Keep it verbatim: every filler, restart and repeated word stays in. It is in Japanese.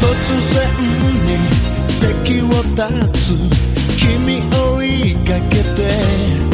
然に席を立つ君追いかけて